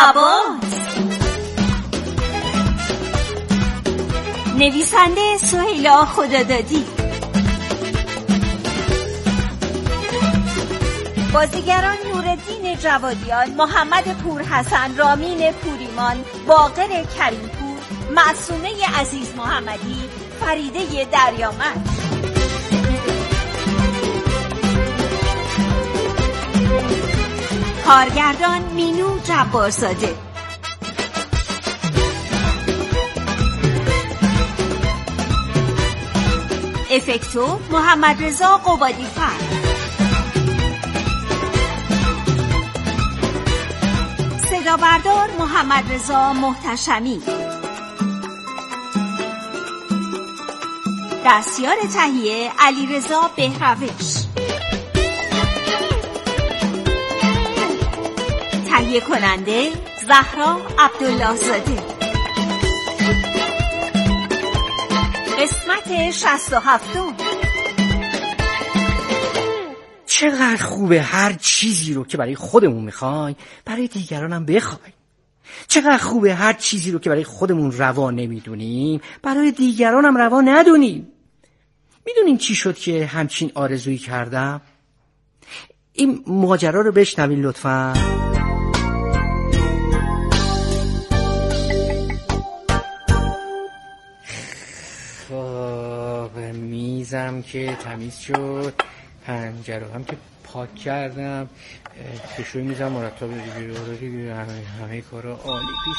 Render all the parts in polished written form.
عباس. نویسنده سهیلا خدادادی. بازیگران نورالدین جوادیان، محمد پورحسن، رامین پوریمان، باقر کریمپور، معصومه عزیز محمدی، فریده دریامند. کارگردان مینو جبارزاده. افکتور محمد رضا قبادی‌فر. صدا بردار محمد رضا محتشمی. دستیار تهیه علیرضا بهروش. تهیه کننده زهرا عبدالله زاده. قسمت 67. چقدر خوبه هر چیزی رو که برای خودمون میخوایم برای دیگرانم بخوایم. چقدر خوبه هر چیزی رو که برای خودمون روا نمیدونیم برای دیگرانم روا ندونیم. میدونین چی شد که همچین آرزویی کردم؟ این ماجرا رو بشنوین لطفاً. خب میزم که تمیز شد، پنجره هم که پاک کردم، کشوی میزم مرتب دیگه، همه کارا عالی پیش.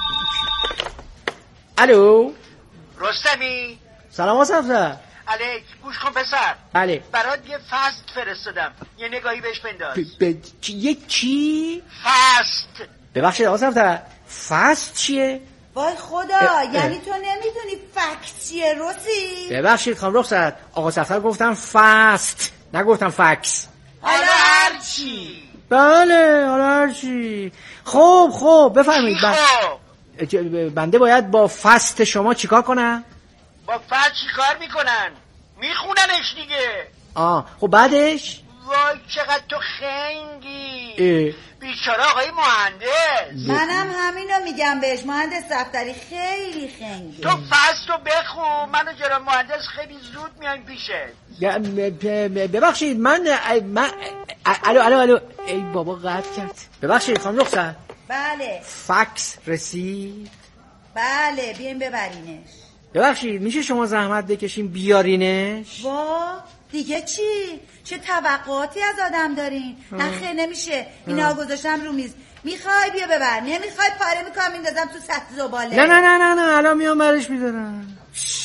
الو رستمی؟ سلام آصف. علیک، گوش کن پسر. بله. برات یه فست فرستادم، یه نگاهی بهش بنداز. یه چی؟ فست. ببخشید آصف، فست چیه؟ وای خدا، یعنی تو نمیدونی فکس چیه روسی؟ ببخشید خانم رخصت، آقا سفتر گفتم فست، نگفتم فکس. حالا هرچی. بله حالا هرچی. خب بفرمایید. بنده باید با فست شما چیکار کنم؟ با فست چیکار میکنن؟ میخوننش دیگه. خب بعدش؟ وای چقدر تو خنگی. بیچاره آقای مهندس. منم همینو میگم بهش، مهندس دفتری خیلی خنگی. تو فستو بخون، من و جناب مهندس خیلی زود میایم پیشت. ببخشید من الو ای بابا قطع کرد. ببخشید خانم رخصت. بله. فکس رسید؟ بله بیاین ببرینش. ببخشید میشه شما زحمت بکشین بیارینش؟ دیگه چی؟ چه توقعاتی از آدم دارین؟ نخیر نمیشه، اینا گذاشتم رو میز. میخوای بیا ببر، نمیخوای پاره میکنم میندازم تو سطح زباله. نه الان میام برش میدارم.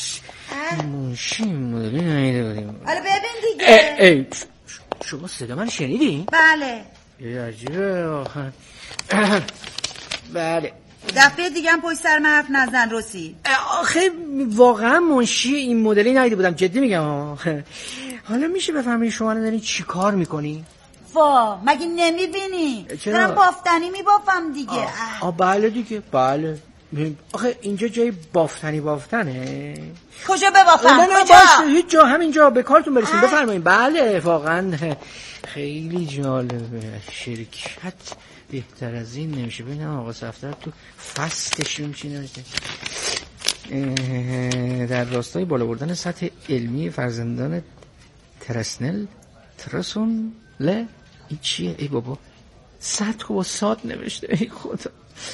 ماشین نیده بودیم. حالا ببین دیگه. شما صدا من شنیدین؟ بله. عجیبه آخه. بله. دفعه دیگه هم پشت سر من حرف نزن روسی. آخه واقعا منشی این مدلی ندیده بودم، جدی میگم. حالا میشه بفهمید شما دارین چی کار میکنی؟ مگه نمیبینی؟ چرا؟ دارم بافتنی میبافم دیگه. بله دیگه، بله. آخه اینجا جای بافتنه. کجا ببافم؟ کجا؟ هیچ جا، همینجا به کارتون برسیم. بفرمایید. بله واقعا خیلی جالبه. شرکت بهتر از این نمیشه. ببینم آقا سفتر تو فستشون چی نوشته. در راستای بالا بردن سطح علمی فرزندان ترسون این چیه؟ ای بابا سطح با ساد نوشته. ای خدا.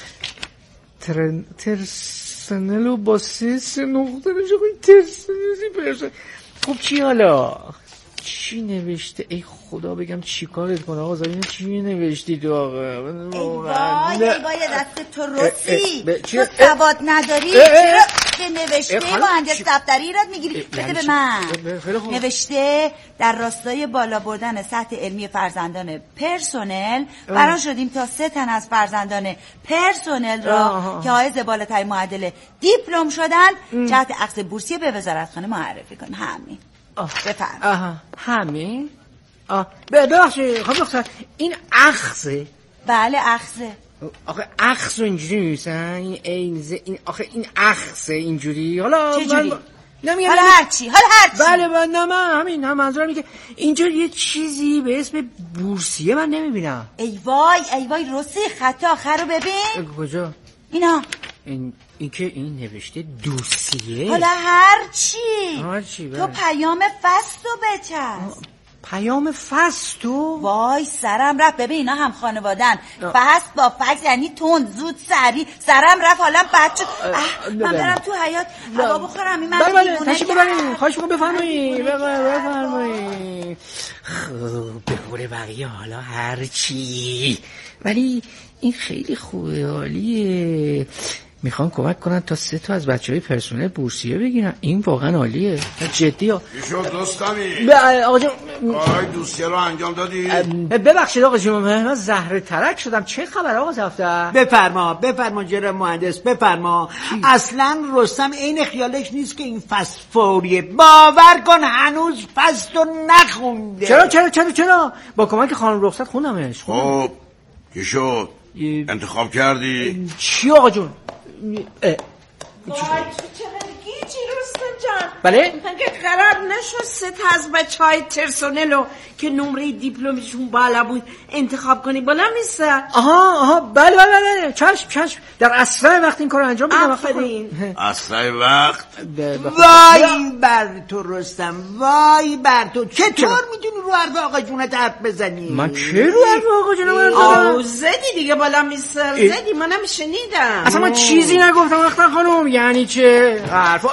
ترسنلو با 3 نقطه نوشته. خب چی حالا؟ چی نوشته؟ ای خدا بگم چی کارت کنه آقا زمین؟ چی نوشتی تو آقا؟ ای وای دست تو روسی. تو سواد نداری؟ چرا که نوشته مهندس دفتری ایراد میگیری؟ بده به من. نوشته در راستای بالا بردن سطح علمی فرزندان پرسنل قرار شدیم تا 3 تن از فرزندان پرسنل را که حائز بالاترین معدل دیپلم شدن جهت اخذ بورسیه به وزارتخانه معرفی کنیم. همین. بفرم. همین؟ ببخشید خب این اخذه؟ بله اخذه. آخه اخذ اینجوری میسن؟ این آخه این اخذه اینجوری؟ حالا چه جوری؟ حالا هرچی بله نه من همین هم منظورم اینه که اینجا یه چیزی به اسم بورسیه من نمیبینم. ای وای رسی خط آخر رو ببین. کجا؟ اینا این که این نوشته دوسیه. حالا هرچی تو پیام فستو بچسب. پیام فستو؟ وای سرم رفت. ببین اینا هم خانوادن. فست با فکس یعنی تند زود سری. سرم رفت حالا بچه من برم تو حیاط هوا بخورم. این من دیوونه بله خواهش میکنم بفرمایید. خب به قول بقیه حالا هرچی، ولی این خیلی خوبه، عالیه. میخوام کمک کنن تا 3 تا از بچهای پرسنل بورسیه بگیرن. این واقعا عالیه، جدی ها. شد دوستمی؟ آقا جون دوسیه رو انجام دادی؟ ببخشید آقا جون، من زهره ترک شدم. چه خبر آقا زفتر؟ بفرما جناب مهندس بفرما. اصلا رستم عین خیالش نیست که این فست فوریه. باور کن هنوز فستو نخونده. چرا با کمک خانم رخصت خوندمش. خب چی شد؟ انتخاب کردی؟ چی آقا جون؟ وای تو چقدر گیجی رستم جان. بله؟ مگه قرار نشد 3 تا از بچهای ترسونلو که نمره دیپلمشون بالا بود انتخاب کنی؟ بالا نیستن؟ آها بله چشم در اسرع وقت این کارو انجام میدم. آفرین. اسرع وقت؟ وای بر تو رستم، وای بر تو. چطور میتونی رو حرف آقا جونت حرف بزنی؟ من که رو حرف آقا جونم زدی دیگه بالا میستر زدی. منم شنیدم. اصلا من چیزی نگفتم اختر خانم. یعنی چه حرفا؟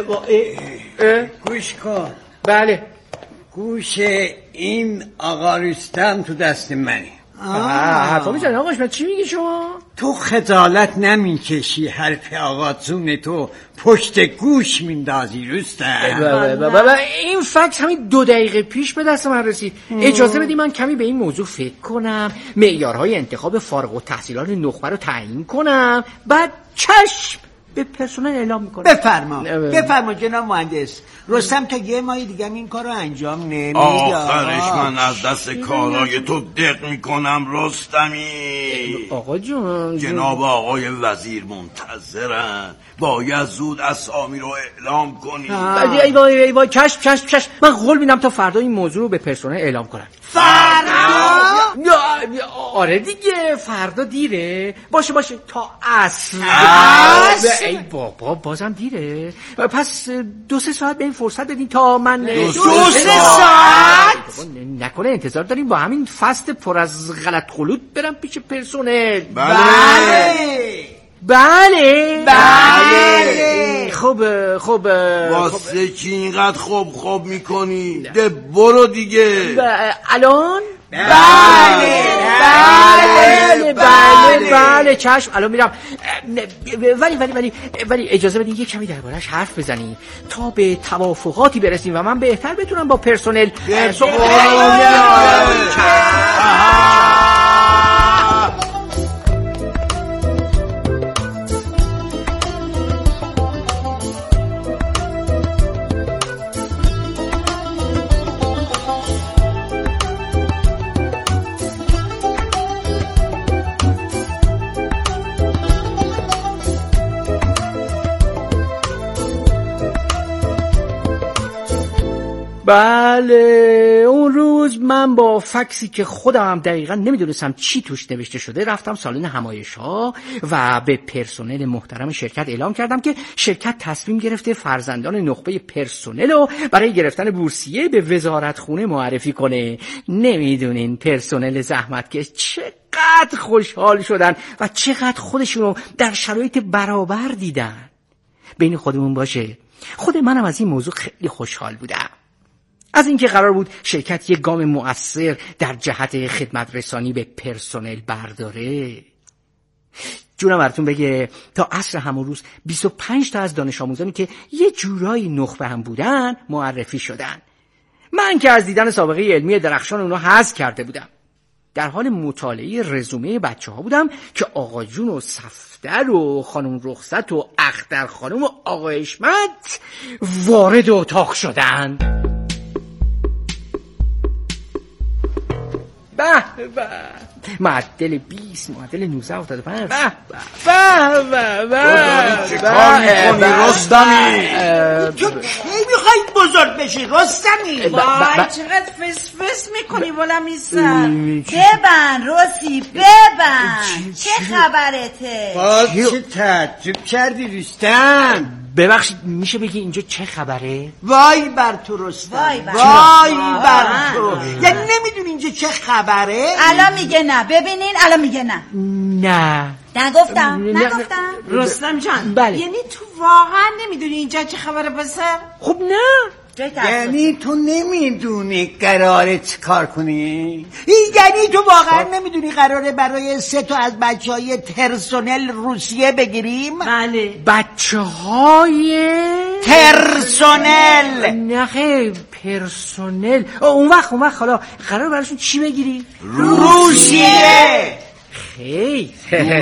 گوش کن. بله گوش این آقا رستم تو دست منه. حرفا میزنی آقاش. من چی میگی شما؟ تو خجالت نمیکشی حرف آقا جون تو پشت گوش میندازی رستم؟ این فکت همین 2 دقیقه پیش به دست من رسید. اجازه بدی من کمی به این موضوع فکر کنم، معیارهای انتخاب فارغ التحصیلان نخبه رو تعیین کنم، بعد چشم به پرسنل اعلام میکنه. بفرما جناب مهندس. رستم تا 1 ماه دیگه این کارو انجام نمیده. آخرش من از دست کارای تو دق میکنم رستمی. آقا جون جناب آقای وزیر منتظرن، باید زود اسامی رو اعلام کنی. ای وای چشم. من قول میدم تا فردا این موضوع رو به پرسنل اعلام کنم. فردا؟ آره دیگه فردا دیره. باشه تا عصر. ای بابا بازم دیره. پس 2-3 ساعت به این فرصت بدین تا من 2-3 ساعت؟ نکنه انتظار داریم با همین فست پر از غلط خلوط برم پیش پرسنل؟ بله خب واسه چی اینقدر خوب میکنی؟ ده برو دیگه. الان؟ بله چشم الان میرم. ولی اجازه بدین یه کمی درباره‌اش حرف بزنیم تا به توافقاتی برسیم و من بهتر بتونم با پرسنل بله اون روز من با فکسی که خودم هم دقیقا نمیدونستم چی توش نوشته شده رفتم سالن همایش‌ها و به پرسنل محترم شرکت اعلام کردم که شرکت تصمیم گرفته فرزندان نخبه پرسنل رو برای گرفتن بورسیه به وزارتخونه معرفی کنه. نمیدونین پرسنل زحمتکش چقدر خوشحال شدن و چقدر خودشونو در شرایط برابر دیدن. بین خودمون باشه خود منم از این موضوع خیلی خوشحال بودم، از اینکه قرار بود شرکت یک گام مؤثر در جهت خدمت رسانی به پرسنل برداره. جونم براتون بگه تا عصر همون روز 25 تا از دانش آموزانی که یه جورایی نخبه هم بودن معرفی شدن. من که از دیدن سابقه علمی درخشان اونا حظ کرده بودم. در حال مطالعه رزومه بچه‌ها بودم که آقا جون و صفدر و خانم رخصت و اختر خانم و آقا حشمت وارد اتاق شدند. به به معدل 20 معدل 19 75 به به به چه کار میکنی رستمی؟ تو کی میخوایی بزرگ بشی رستمی؟ وای چقدر فس فس میکنی والا میسر. ببن رسی ببن. چه خبرته؟ چه تعجب کردی رستم؟ ببخشید میشه بگی اینجا چه خبره؟ وای بر تو رستم، وای بر تو. یعنی نمیدونی اینجا چه خبره؟ الان میگه نه. ببینین الان میگه نه. نه نگفتم. رستم جان بله. یعنی تو واقعا نمیدونی اینجا چه خبره پسر؟ خب نه یعنی تو نمیدونی قراره چه کار کنی؟ یعنی تو واقعا نمیدونی قراره برای 3 تا از بچهای پرسنل روسیه بگیریم؟ بله. بچهای پرسنل؟ نه خیلی پرسنل. اون وقت حالا قرار براشون چی بگیری؟ روسیه. خیلی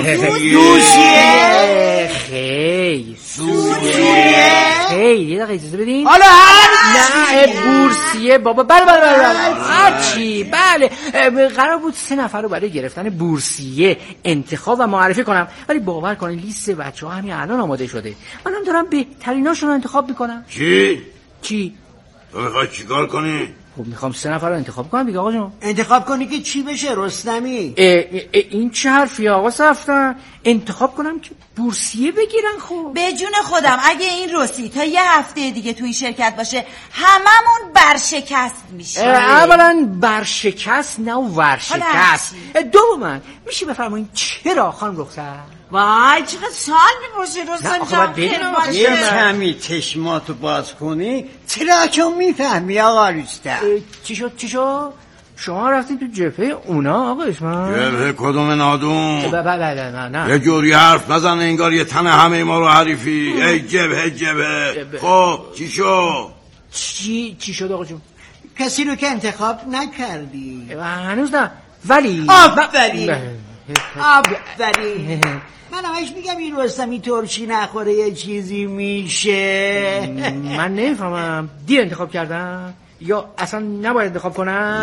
روسیه. خیلی سوریه. خیلی یه دقیقه اجازه بدین. حالا نه بورسیه بابا. بله چی؟ بله قرار بود 3 نفر رو برای گرفتن بورسیه انتخاب و معرفی کنم، ولی باور کنین لیست بچه‌ها همین الان آماده شده. منم دارم بهتریناشون رو انتخاب میکنم. چی؟ تو میخوای چیکار کنی؟ خب میخوام 3 نفر رو انتخاب کنم دیگه آقا جون. انتخاب کنی که چی بشه رستمی؟ این چه حرفی آقا صفتن؟ انتخاب کنم که بورسیه بگیرن. خب به جون خودم اگه این روسی تا یه هفته دیگه توی شرکت باشه هممون برشکست میشه. اولا برشکست نه ورشکست. دوما میشه بفرمایید چرا خانم رخصت؟ وای چقدر سال میپرسی رستم جان. یه کمی چشماتو باز کنی چرا که میفهمی آقا رستم. چی شد؟ شما رفتین تو جبهه اونا آقا اسمان؟ جبهه کدوم نادون؟ نه یه جوری حرف نزن انگار یه تن همه ما رو حریفی. ای جبهه. خب چی شد آقا جون؟ کسی رو که انتخاب نکردی. هنوز نه ولی آفرین. من همش میگم این رستمی ترشی نخوره یه چیزی میشه. من نمیفهمم دیر انتخاب کردم یا اصلا نباید انتخاب کنم؟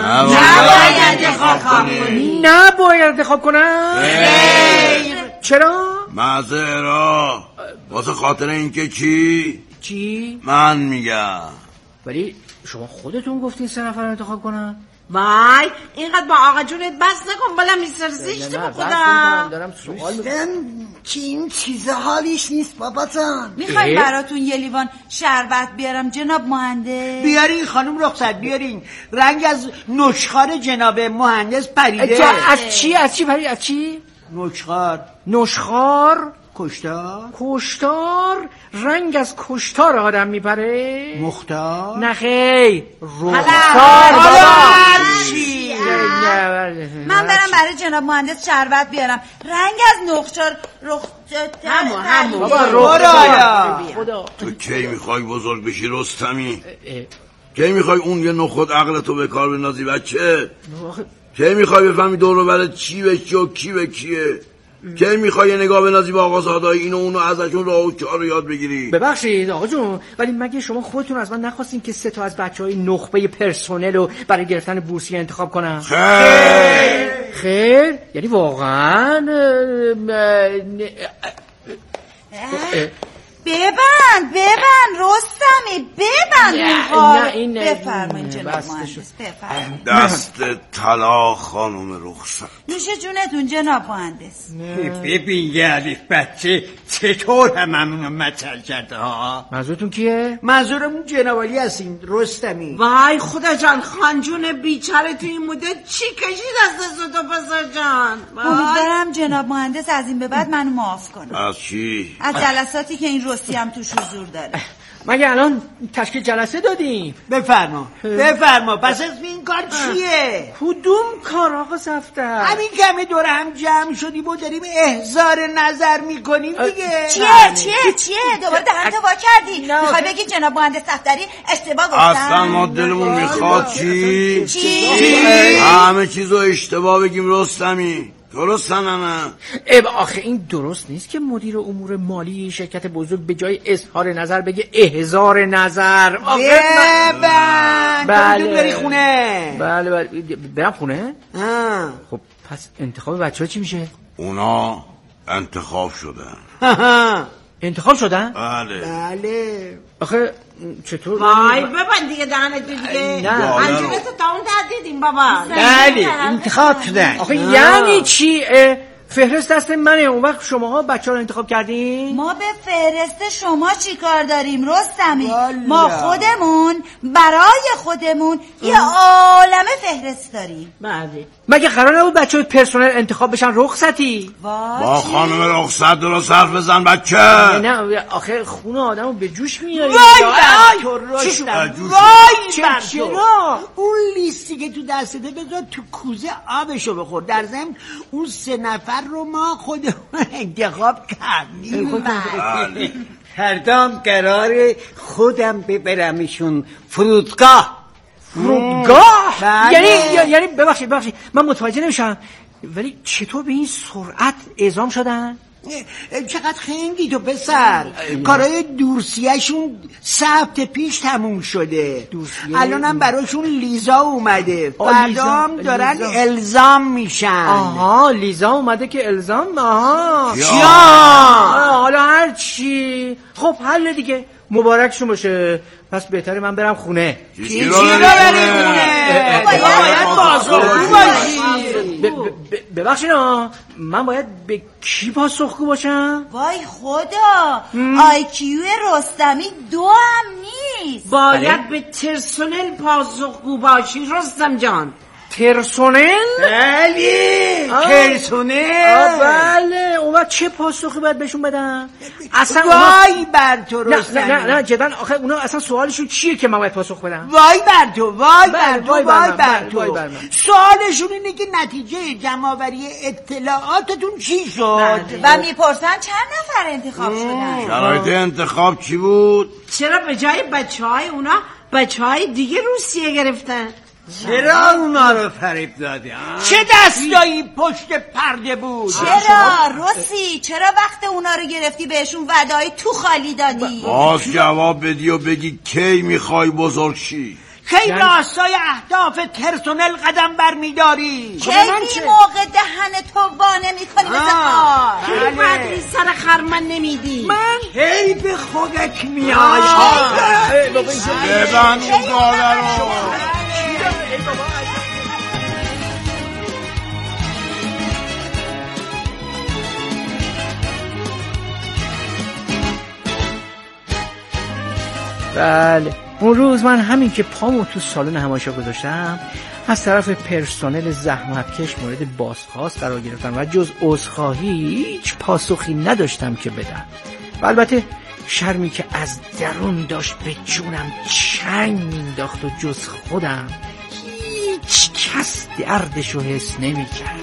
نباید انتخاب کنم. چرا؟ معذرا واسه خاطر اینکه چی؟ من میگم. ولی شما خودتون گفتین 3 نفر انتخاب کنم. وای اینقدر با آقا جونت بس نکن بالا میسر زشت به خدا. دارم سوال که این چیزا حالیش نیست بابا جان. میخواین براتون یه لیوان شربت بیارم جناب مهندس؟ بیارین خانم رخصت بیارین. رنگ از نشخوار جناب مهندس پریده. از چی پرید؟ از چی؟ نشخوار کشتار. رنگ از کشتار آدم میپره. مختار نخیر رخسار من برم برای جناب مهندس شربت بیارم. رنگ از نخچار همون خدا. تو کی میخوای بزرگ بشی رستمی؟ کی میخوای اون یه نخود عقلتو به کار بندازی بچه؟ کی میخوای بفهمی دور و برت چی به چی و کی به کیه؟ کی میخوای نگاه بندازی با آقازادای اینو اونو ازشون راه و کار رو یاد بگیری؟ ببخشید آقا جون ولی مگه شما خودتون از من نخواستین که 3 تا از بچهای نخبه پرسنل رو برای گرفتن بورسیه انتخاب کنم؟ خیر یعنی واقعا ببن رستمی ببن. بفرمایید جناب مهندس بفرمایید. دست طلا خانم رخصت. نوش جونتون جناب مهندس. ببین یه علیف بچه چطور هممونو مچل کرده ها. منظورتون کیه؟ منظورمون جنابالی هستیم رستمی. وای خدا جان خانجون بیچاره توی این مدت چی کشید از دست تو پسر جان. امیدوارم جناب مهندس از این به بعد منو معاف کنه. از چی؟ از جلساتی که این رسی هم توش حضور داره. مگه الان تشکیل جلسه دادیم؟ بفرما پس از این کار چیه؟ کدوم کار آقا صفتر؟ همین کمی دور هم جمع شدیم و داریم احضار نظر میکنیم دیگه. چیه؟ دوباره دهنتو وا کردی؟ میخوای بگی جناب مهندس صفدری اشتباه گفتن؟ اصلا ما دلمون میخواد چی؟ همه چیزو اشتباه بگیم رستمی. درست نه؟ آخه این درست نیست که مدیر امور مالی شرکت بزرگ به جای اظهار نظر بگه احضار نظر. بله بری خونه. بله برم خونه؟ خب پس انتخاب بچه‌ها چی میشه؟ اونا انتخاب شدن. انتخاب شدن؟ بله. آخه چطور؟ وای ببند دیگه دهنت دیگه. نه انجامتو تا اون دیدیم بابا. بله انتخاب شدن. آخه یعنی چی؟ فهرست دست منه. اون وقت شماها بچه‌ها رو انتخاب کردین؟ ما به فهرست شما چی کار داریم رستمی؟ ما خودمون برای خودمون یه عالمه فهرست داریم. بله. مگه قرار نبود بچه‌ها پرسنل انتخاب بشن رخصتی؟ با خانم رخصت درست حرف بزن بچه. نه آخه خون آدمو به جوش میاری. چرا؟ اون لیستی که تو دستته بذار تو کوزه آبشو بخور. در ضمن اون 3 نفر رو ما خودمون انتخاب کردیم. فردام قراره خودم ببرمشون فرودگاه. یعنی ببخشید من متوجه نمیشم، ولی چطور به این سرعت اعزام شدن؟ چقدر خنگی تو پسر. کارهای دورسیه‌شون سبت پیش تموم شده. الانم براشون لیزا اومده. فردام دارن الزام میشن. آها لیزا اومده که الزام. آها حالا هر چی. خب حل دیگه، مبارکشون باشه. پس بهتره من برم خونه. چی رو بری خونه؟ باید بازارگو باشی. ببخشید من باید به کی پاسخگو باشم؟ وای خدا، آیکیو رستمی 2 هم نیست. باید به پرسنل پاسخگو باشی رستم جان. پرسنل؟ بله پرسنل. بله اون وقت چه پاسخی باید بهشون بدم؟ اصلا وای بر تو رستمی. نه جدا آخه اونا اصلا سوالشون چیه که من باید پاسخ بدم؟ وای بر تو. سوالشون اینه که نتیجه جمع‌آوری اطلاعاتتون چی شد و میپرسن چند نفر انتخاب شدن. شرایط انتخاب چی بود؟ چرا به جای بچه‌های اونا بچه‌های دیگه روسیه گرفتن؟ چرا اونا رو فریب دادی؟ چه دستایی پشت پرده بود؟ چرا روسی؟ چرا وقت اونا رو گرفتی بهشون وعده‌های تو خالی دادی؟ باز جواب بدی و بگی کی میخوای بزرگ شی؟ کی راستای اهداف پرسنل قدم برمیداری؟ کی بی موقع دهن تو وانه میکنی مثل خار؟ کی مدری سر خرمن نمیدی؟ من کی به خودت میای؟ ببند اون گاله رو. بله اون روز من همین که پامو تو سالن همایشگاه گذاشتم از طرف پرسنل زحمتکش مورد بازخواست قرار گرفتم و جز عذرخواهی هیچ پاسخی نداشتم که بدم. و البته شرمی که از درون داشت به جونم چنگ مینداخت و جز خودم هیچ کس دردشو حس نمی‌کرد.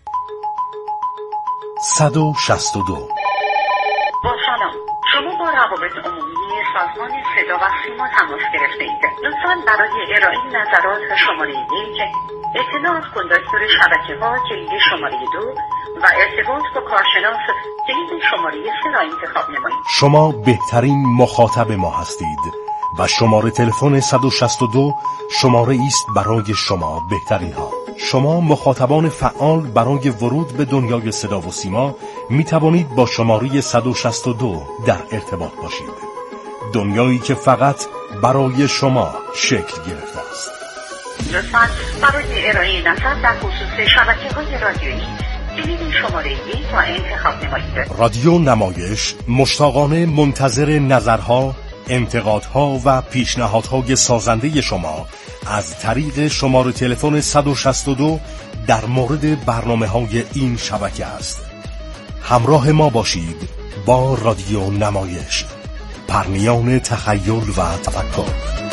با سلام، شما با روابط عمومی سازمان صدا و سیما تماس گرفته اید. لطفاً برای ارائه نظرات شماره 1 اطلاعات کندکتور شبکه‌ها کلید شماره 2 و ارتباط با کارشناس کلید شماره 3 را انتخاب نمایید. شما بهترین مخاطب ما هستید و شماره تلفن 162 شماره است برای شما بهترین ها. شما مخاطبان فعال برای ورود به دنیای صدا و سیما می توانید با شماره 162 در ارتباط باشید. دنیایی که فقط برای شما شکل گرفته است. لطفاً برای ارائه نظر در خصوص شبکه‌های رادیویی کلید شماره 1 را انتخاب نمایید. رادیو نمایش مشتاقانه منتظر نظرها، انتقادها و پیشنهادهای سازنده شما از طریق شماره تلفن 162 در مورد برنامه‌های این شبکه است. همراه ما باشید با رادیو نمایش، پرنیان تخیل و تفکر.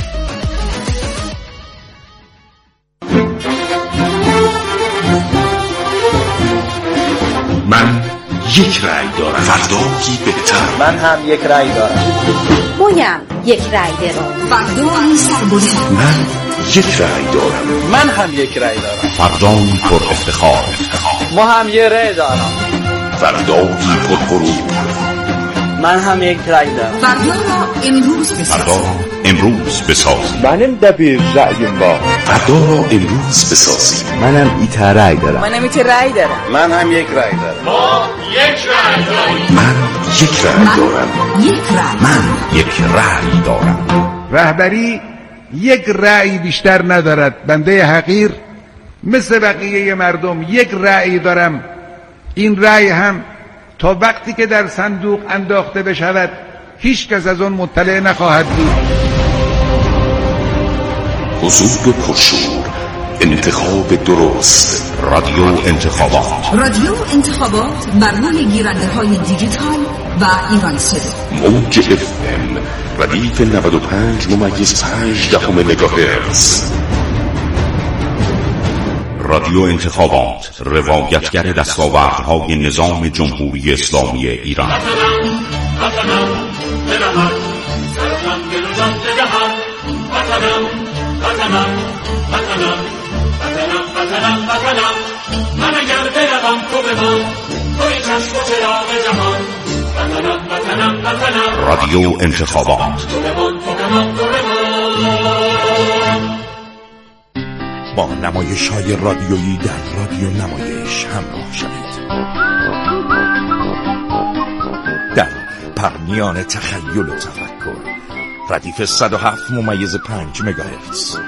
من یک رأی دارم، فردایی بهتر. من هم یک رأی دارم، مویم یک رأی دارم، فردایی سربلند. من یک رأی دارم، من هم یک رأی دارم، فردایی پر افتخار. ما هم یک رأی دارم، فردایی پر غرور. من هم یک رأی دارم. فردا امروز بسازیم. منم دبیر رأی ما. فردا را امروز بسازیم. منم ایت رأی دارم. منم ایت رأی دارم. من هم یک رأی دارم. ما یک رأی داریم. من یک رأی دارم. من یک رأی دارم. رهبری یک رأی بیشتر ندارد. بنده حقیر مثل بقیه مردم یک رأی دارم. این رأی هم تا وقتی که در صندوق انداخته بشود هیچ کس از آن مطلع نخواهد بود. حضور پرشور، انتخاب درست، رادیو انتخابات. رادیو انتخابات بر روی گیرنده های دیجیتال و ایران صدا. موج FM ردیف 95.5 مگاهرتز. رادیو انتخابات، روایتگر دستاوردهای نظام جمهوری اسلامی ایران. رادیو انتخابات. با نمایش‌های رادیویی در رادیو نمایش همراه شوید. در پرنیان تخیل و تفکر، ردیف 107.5 مگاهرتز.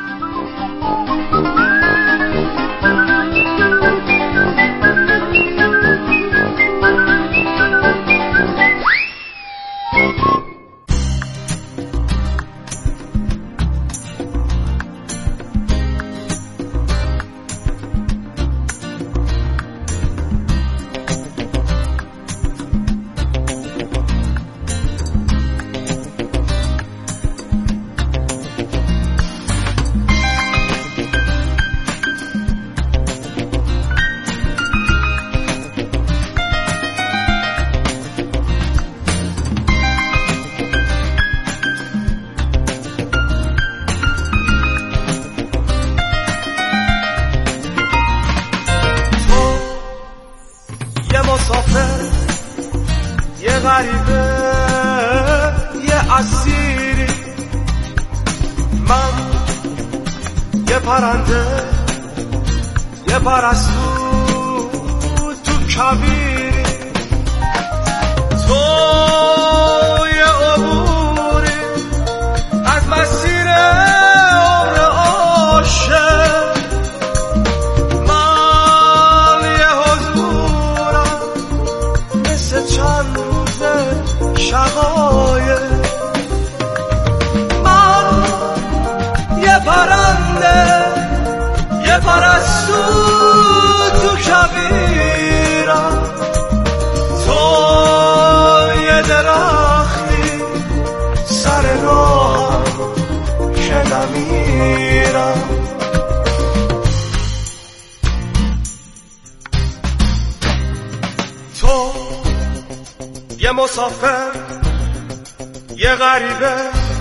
یه غریبه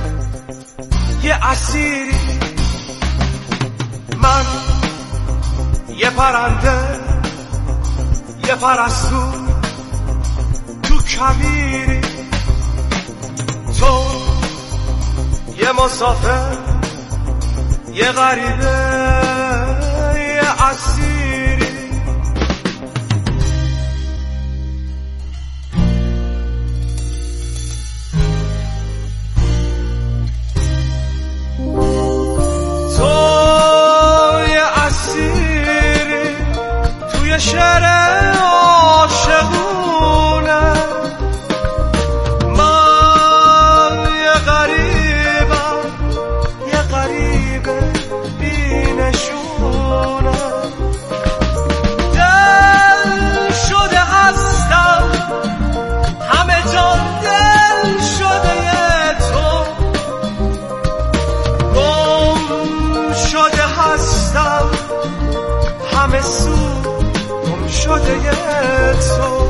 یه اسیری، من یه پرنده یه پرستو تو کویری، تو یه مسافر یه غریبه یه اسیری. تو یه اسیری توی شهر عاشقونه، من یه غریبم یه غریبه بینشونه، دل شده هستم همه جان دل شده تو، گم شده هستم همه سو گم شده تو.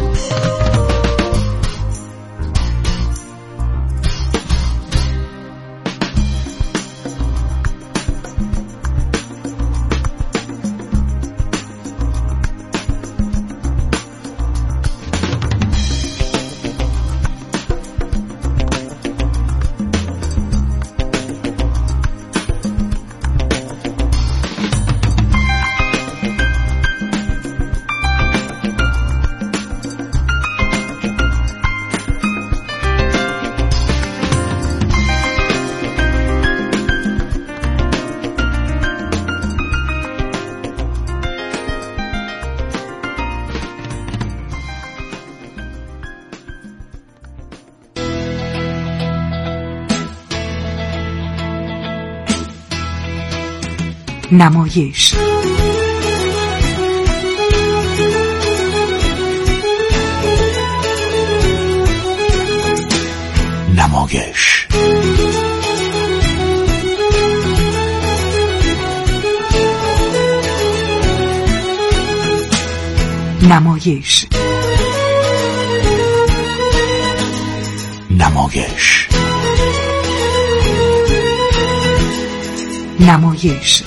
نمایش نمایش نمایش نمایش نمایش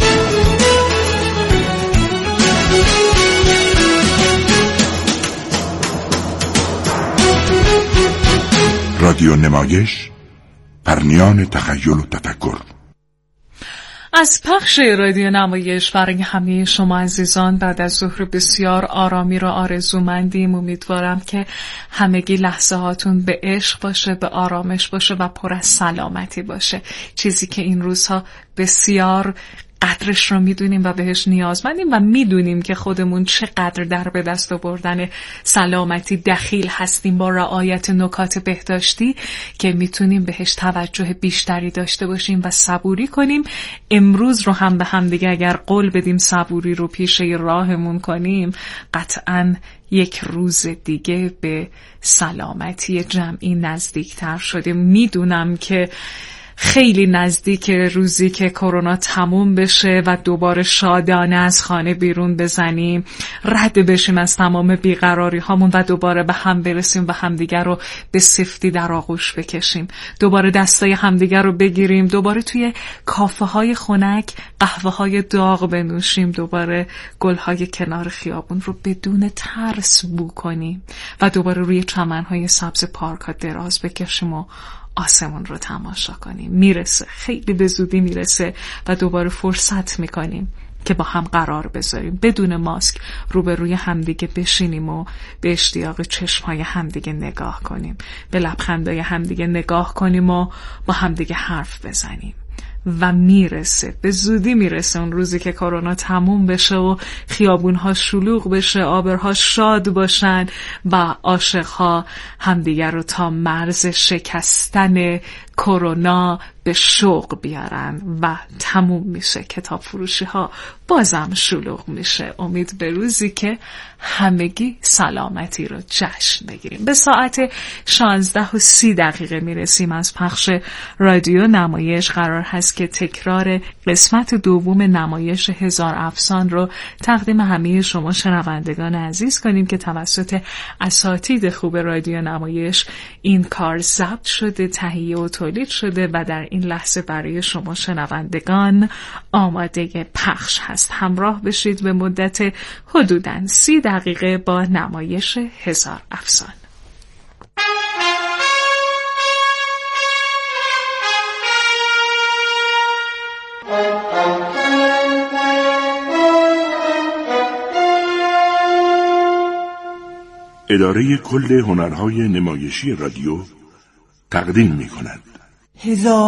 رادیو نمایش، پرنیان تخیل و تفکر. از پخش رادیو نمایش برای همه شما عزیزان بعد از ظهر بسیار آرامی را آرزومندیم. امیدوارم که همگی لحظه هاتون به عشق باشه، به آرامش باشه و پر از سلامتی باشه، چیزی که این روزها بسیار قدرش رو میدونیم و بهش نیازمندیم و میدونیم که خودمون چقدر در به دست آوردن سلامتی دخیل هستیم با رعایت نکات بهداشتی که میتونیم بهش توجه بیشتری داشته باشیم و صبوری کنیم. امروز رو هم به هم دیگه اگر قول بدیم صبوری رو پیشه راهمون کنیم، قطعاً یک روز دیگه به سلامتی جمعی نزدیکتر شدیم. میدونم که خیلی نزدیک روزی که کرونا تموم بشه و دوباره شادانه از خانه بیرون بزنیم، رد بشیم از تمام بیقراری هامون و دوباره به هم برسیم و همدیگر رو به سفتی در آغوش بکشیم، دوباره دستای همدیگر رو بگیریم، دوباره توی کافه های خنک قهوه های داغ بنوشیم، دوباره گل های کنار خیابون رو بدون ترس بو کنیم و دوباره روی چمن های سبز پارک ها دراز بکشیم و آسمون رو تماشا کنیم. میرسه، خیلی به زودی میرسه و دوباره فرصت میکنیم که با هم قرار بذاریم، بدون ماسک روبروی همدیگه بشینیم و به اشتیاق چشمهای همدیگه نگاه کنیم، به لبخندهای همدیگه نگاه کنیم و با همدیگه حرف بزنیم. و میرسه، به زودی میرسه اون روزی که کرونا تموم بشه و خیابونها شلوغ بشه، آبرها شاد باشن و عاشقها همدیگر رو تا مرز شکستن کرونا به شوق بیارن و تموم میشه، کتاب فروشی ها بازم شلوغ میشه. امید به روزی که همگی سلامتی رو جشن بگیریم. به ساعت 16:30 میرسیم از پخش رادیو نمایش. قرار هست که تکرار قسمت دوم نمایش هزار افسان رو تقدیم همه شما شنوندگان عزیز کنیم که توسط اساتید خوب رادیو نمایش این کار ضبط شده، تهیه و تولید شده و در این لحظه برای شما شنوندگان آماده پخش هست. همراه بشید به مدت حدوداً 30 دقیقه با نمایش هزار افسان. اداره کل هنرهای نمایشی رادیو تقدیم می‌کند.